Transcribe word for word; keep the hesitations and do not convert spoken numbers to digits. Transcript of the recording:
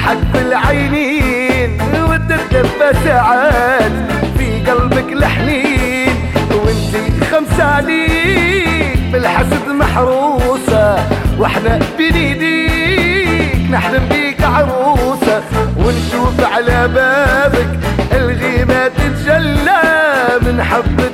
حق العينين وتتدفى ساعات في قلبك الحنين، وانتي خمسانيك بالحسد محروسة، واحنا بنيديك نحلم بيك عروسة، ونشوف على بابك الغيمة تتجلى من حب